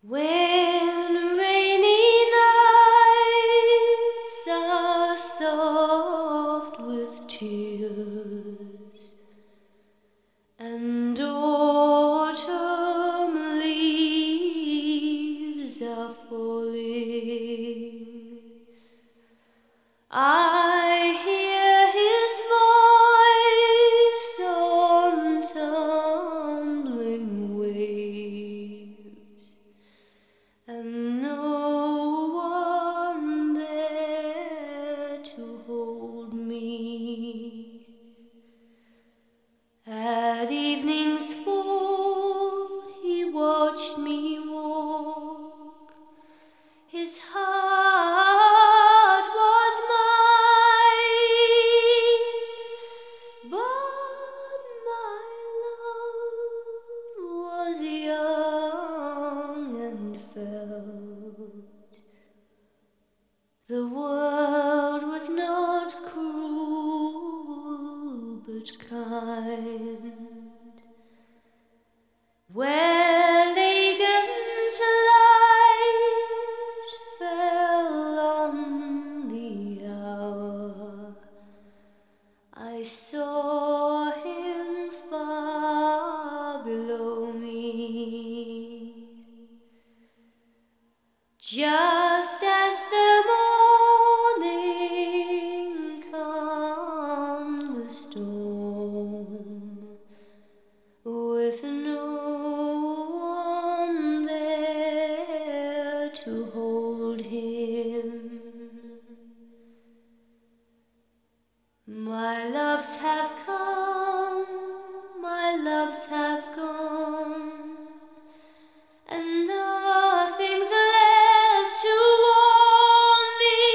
When rainy nights are soft with tears and autumn leaves are falling, I hear his voice on tumbling waves, and no one there to hold me. At evening's fall he watched me walk. His heart was mine, but my love was young and felt. The world was not cruel but kind. Where Lagan's light fell on the hour, I saw him far below me. Just as the morning calmed the storm, with no one there to hold him. My loves have come, my loves have gone, and nothing's left to warm me,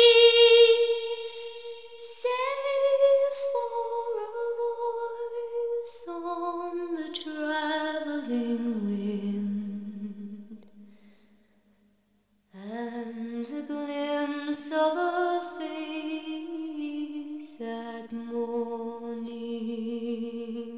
save for a voice on the traveling wind, and the glimpse of a face at morning.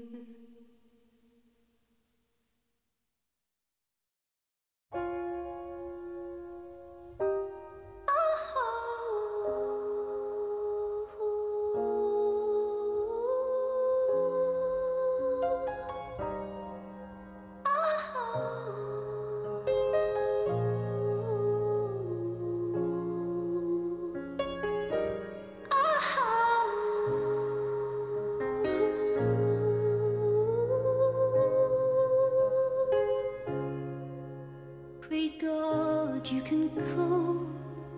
Pray God you can come.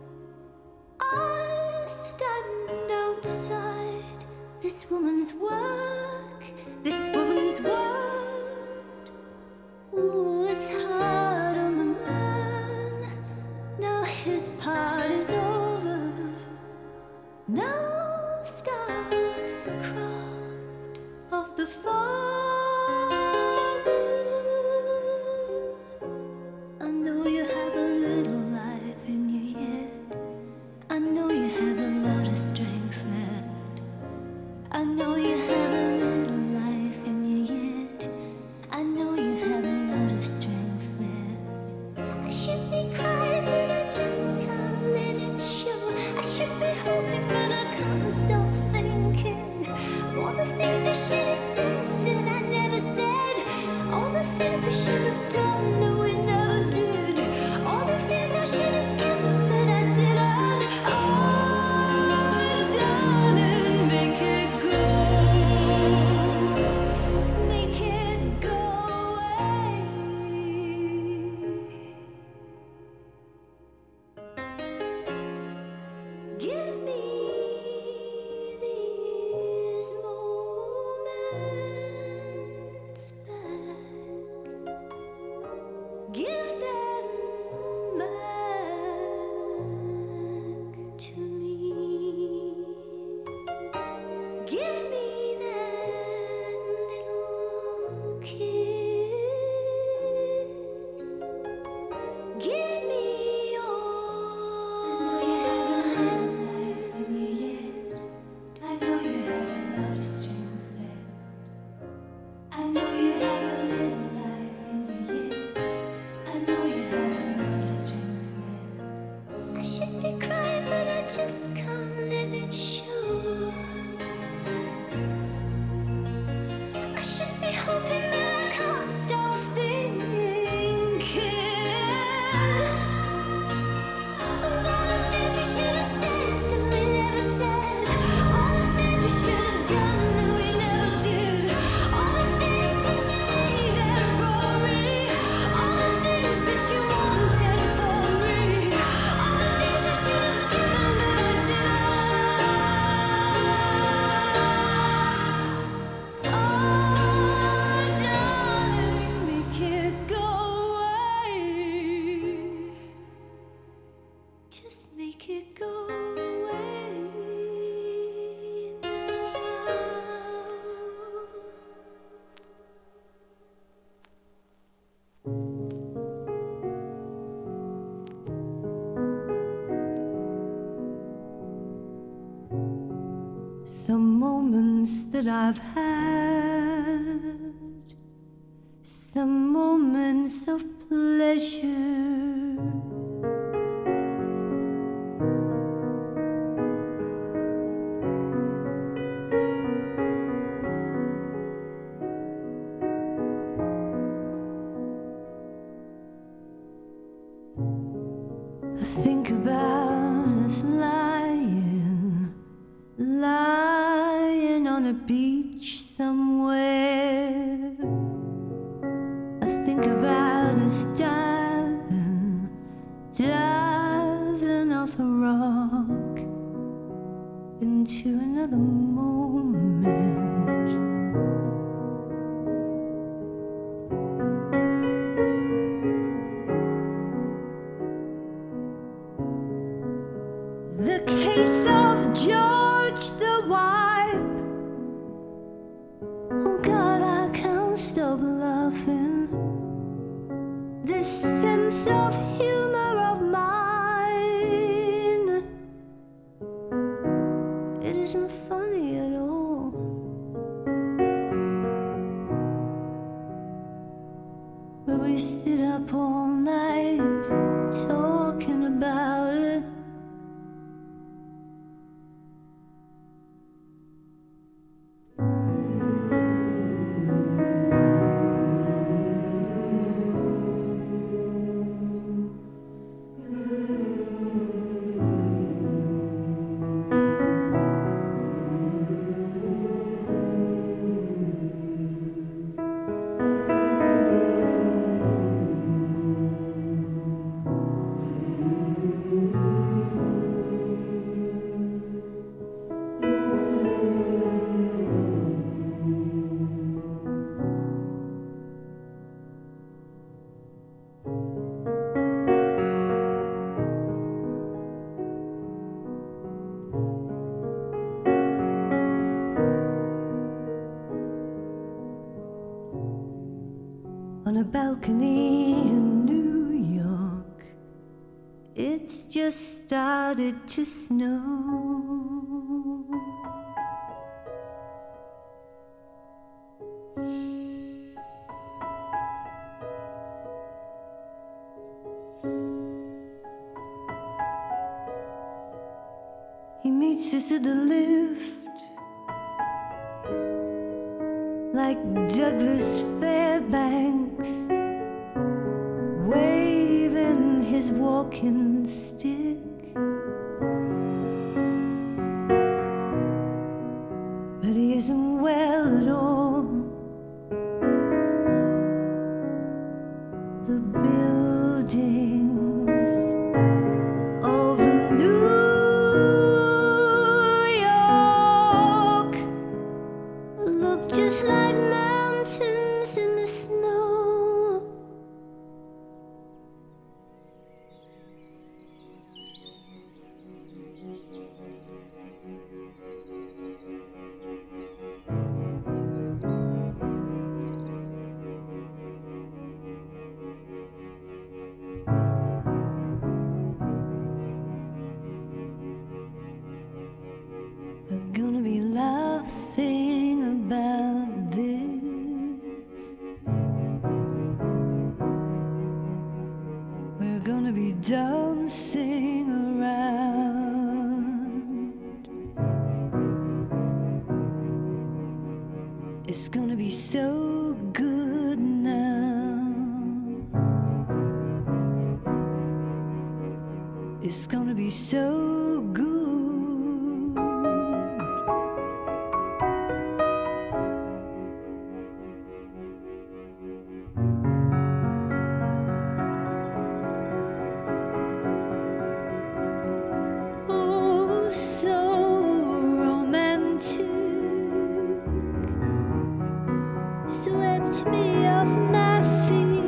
I stand outside this woman's work, this woman's word was hard on the man. Now his part is over. Now starts the crowd of the father. I know you have a little life in you that I've had some moments of pleasure. I think about us lying on a beach somewhere. I think about us diving off a rock into another moment. The case of George the Wipe. Oh God, I can't stop laughing. This sense of humor of mine, it isn't funny at all. But we sit up all night talking about it. On a balcony in New York, it's just started to snow. He meets us at the lift, like Douglas Fairbanks, waving his walking stick. But he isn't well at all. The buildings of New York look just like mountains in the snow. We're gonna be laughing about this. We're gonna be dancing around. It's gonna be so good now. It's gonna be so good. Oh, so romantic, swept me off my feet.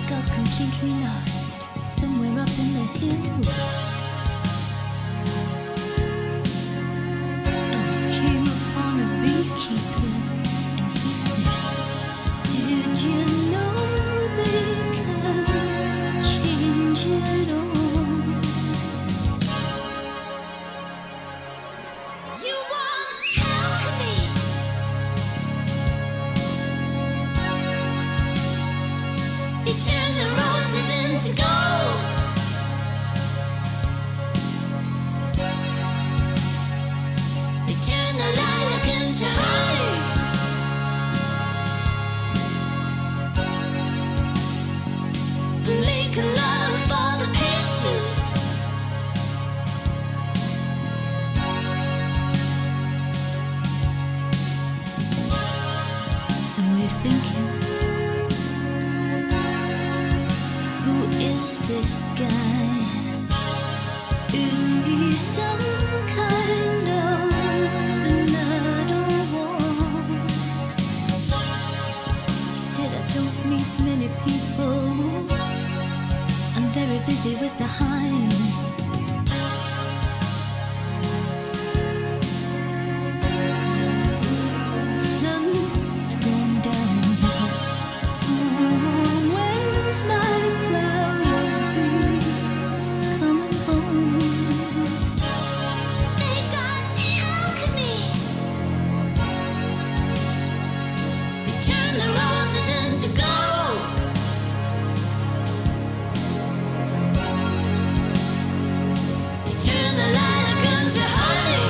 got completely lost somewhere up in the hills. I came upon a beekeeper and he said, did you know they can change it all? You want alchemy? It turned the roses into gold. It turned the lilac into honey. Make love for the peaches. And we're thinking, who is this guy? Is he some kind of nut or what? He said, I don't meet many people. I'm very busy with the hives. Sun's gone down. When's my cloud of breeze coming home? They got alchemy. They turn the roses into gold. They turn the lilac into honey.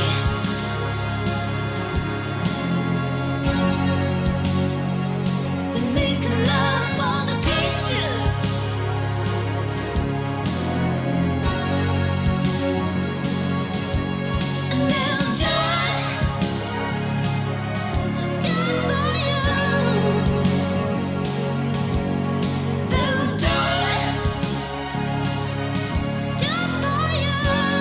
They make love for the peaches. And they'll die for you. They'll die for you.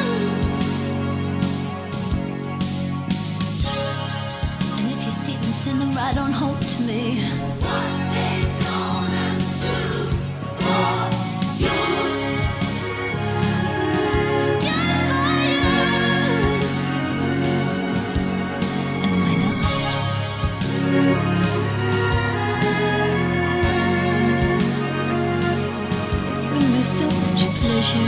And if you see them, send them right on home to me. What they gonna do for you? Die for you. And why not? They bring me so much pleasure.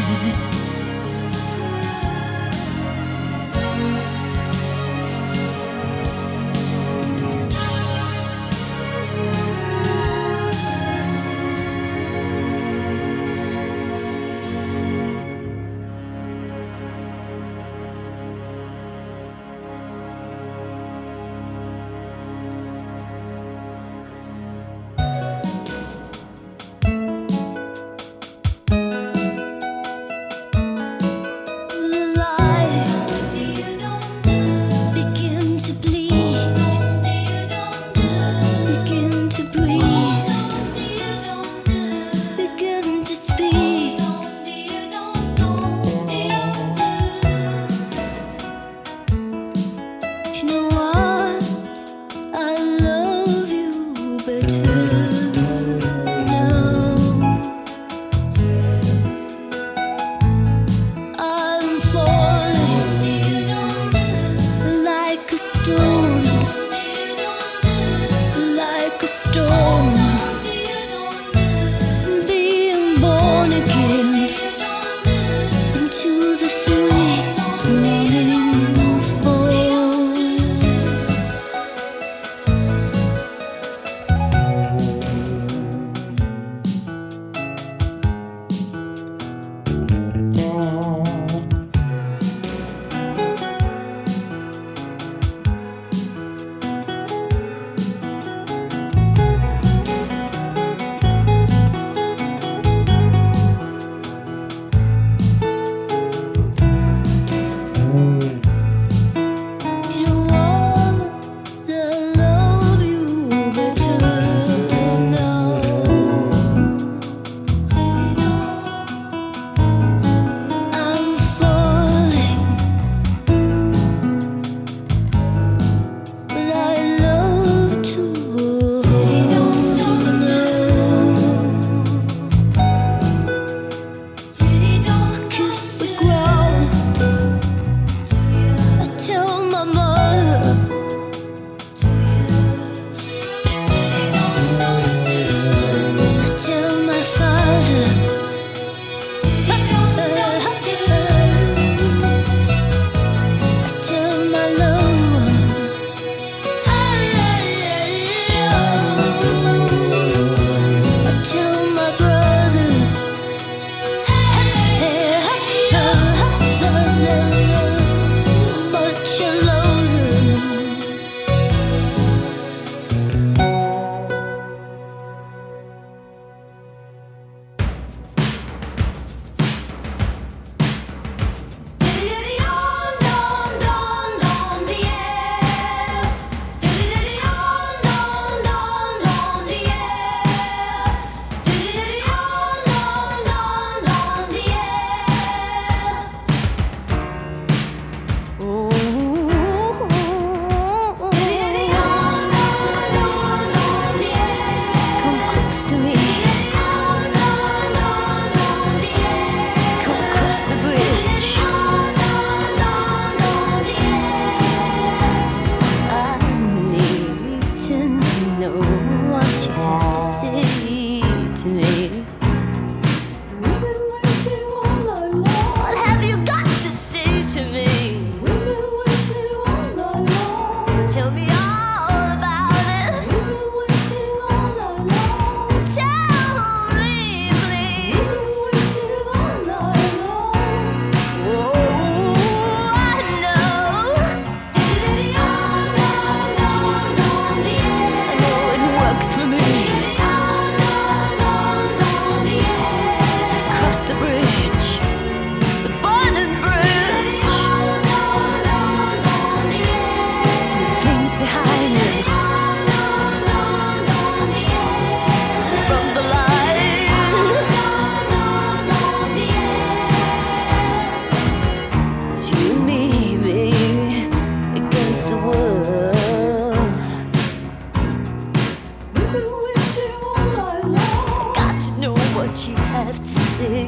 what you have to say.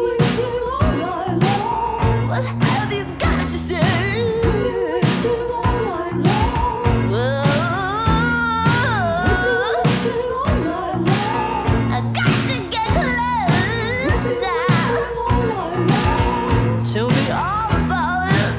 What have you got to say? I got to get close now. Tell me all about it.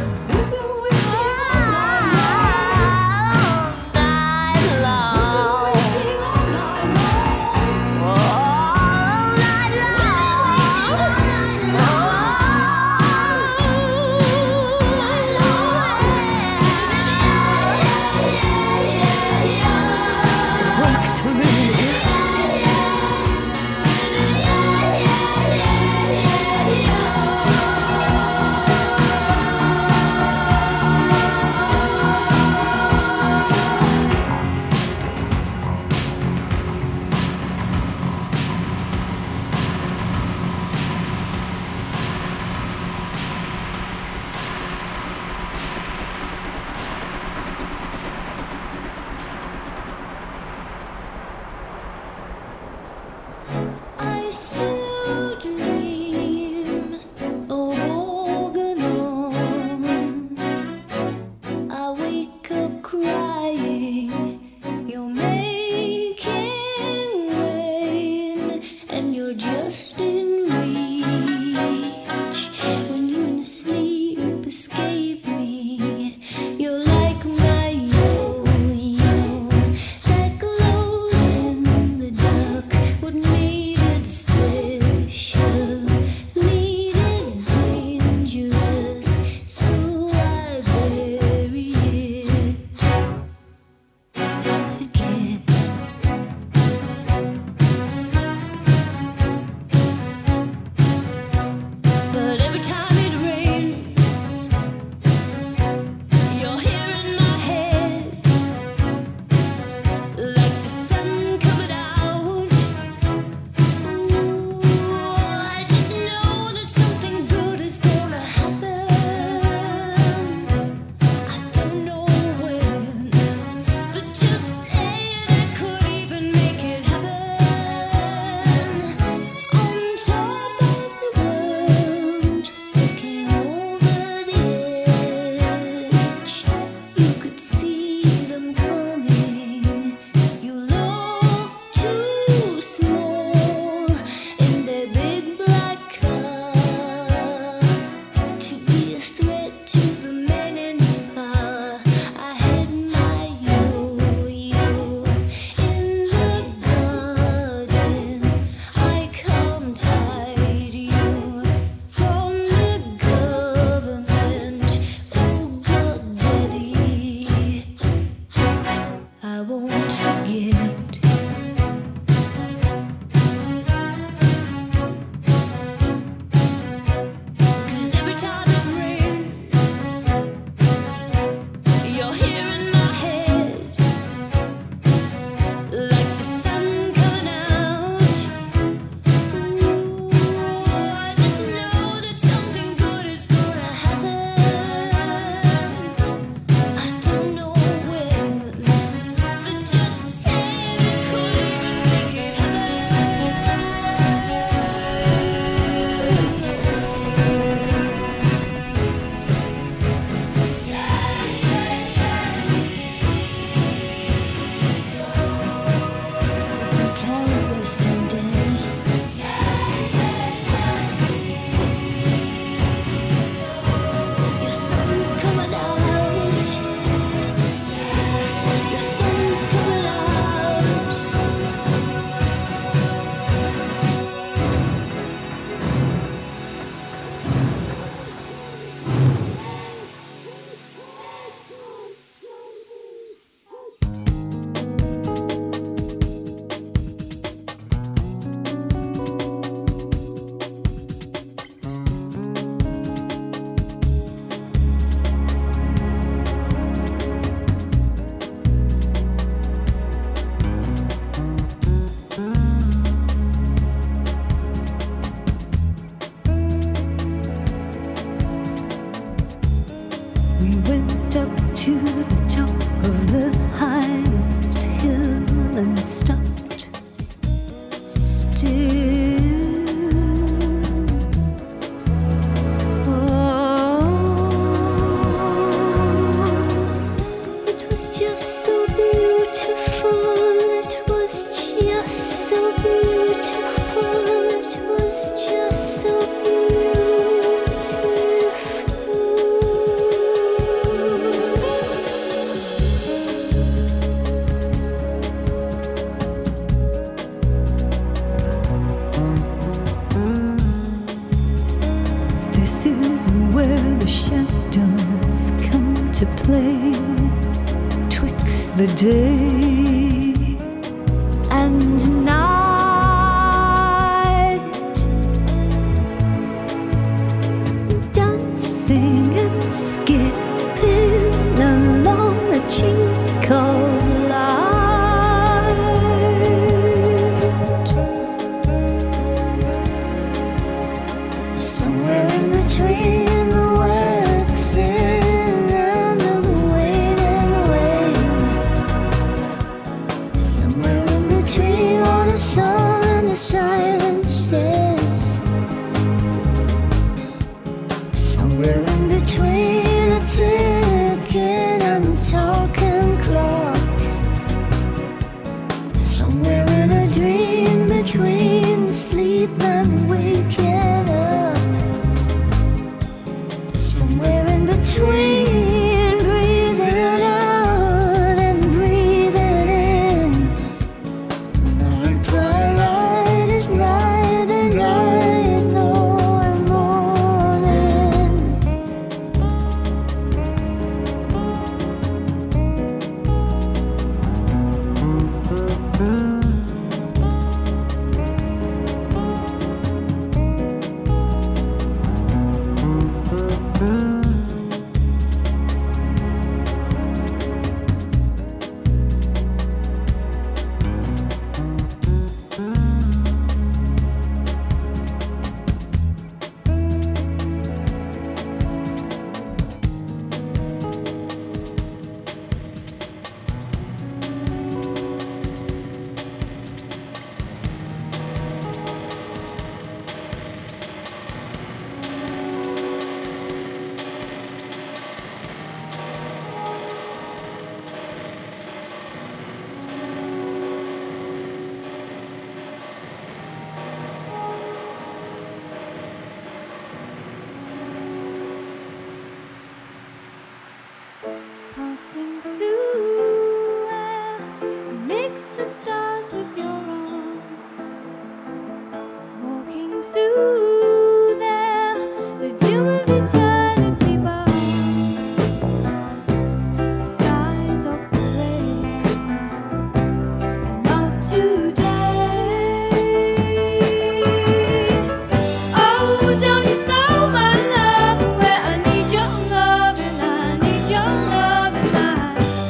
still to play twixt the day and night, dancing and skipping along the chink of light. Somewhere in between the waxing and the waiting away, somewhere in between all the song and the silences, somewhere in between a ticking and a talking clock, somewhere in a dream between sleep and waking up, somewhere in between breathing out and breathing in. The twilight is neither night nor morning. Passing through air, you mix the stars with your arms. Walking through there, the doom of eternity bounds. Skies of gray, and not today. Oh, don't you throw my love away? I need your love and I need your love and I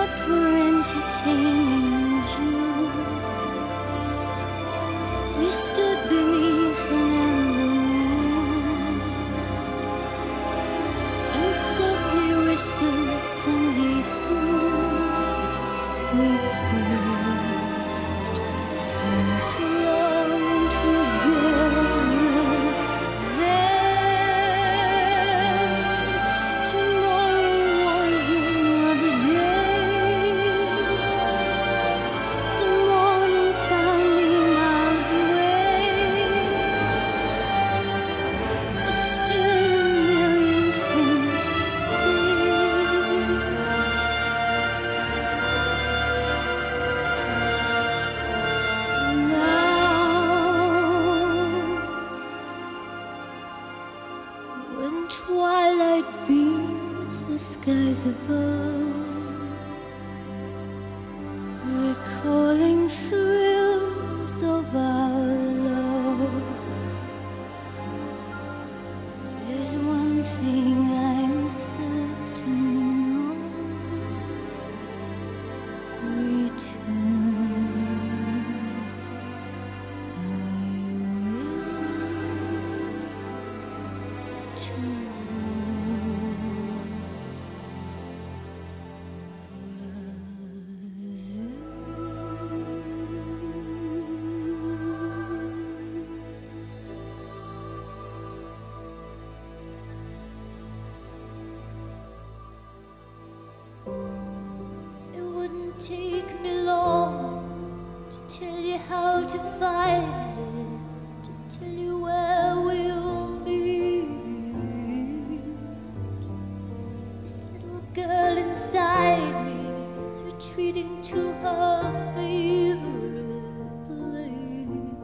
Spirits were entertaining June. We stood beneath an amber moon and softly whispered Sunday soon. We kissed and clung together. Then tomorrow was another day. The morning found me miles away, but still a million things to say. When twilight beams the skies above, recalling thrills of our love, there's one thing I'm certain of: return. I It wouldn't take me long to tell you how to find it, to tell you where we'll meet. This little girl inside me is retreating to her favorite place.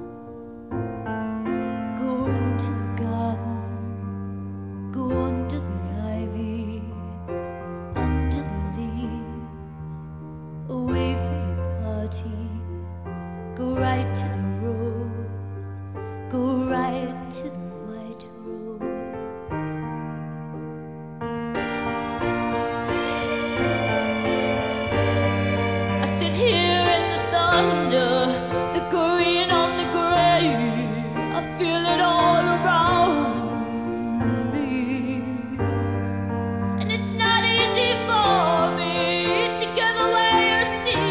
Go into the garden, go under the ivy, under the leaves, away from the party. Go right to the rose, go right to the white rose. I sit here in the thunder, the green on the gray. I feel it all around me, and it's not easy for me to give away your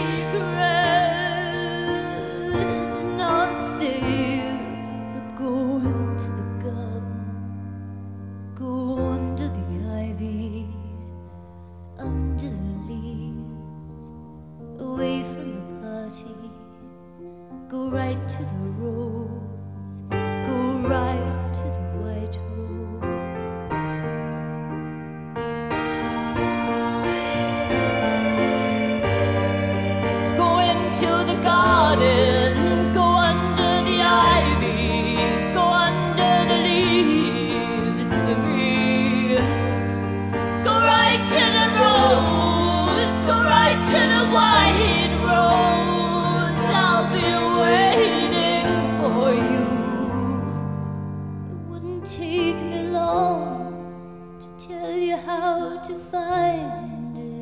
secret. It's not safe, but go into the garden, go under the ivy, under the leaves, away from the party. Go right to the rose, go right to the white rose. Go into the garden, go under the ivy, go under the leaves for me. Go right to the rose, go right to the white rose. I'll be waiting for you. It wouldn't take me long to tell you how to find it.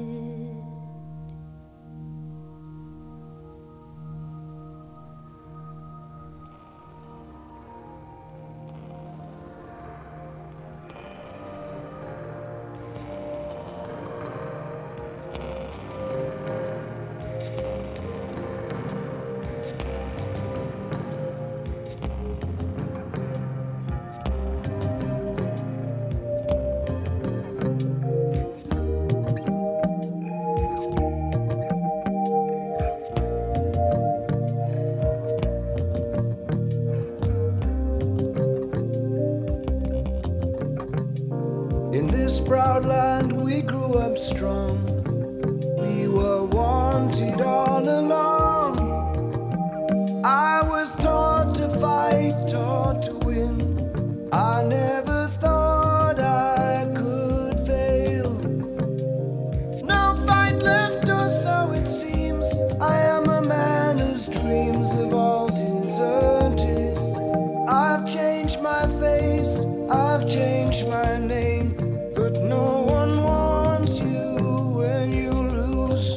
In this proud land we grew up strong. We were wanted all along. I was taught to fight, taught to win. I never thought I could fail. No fight left, or so it seems. I am a man whose dreams have all deserted. I've changed my face, I've changed my name, but no one wants you when you lose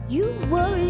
You worry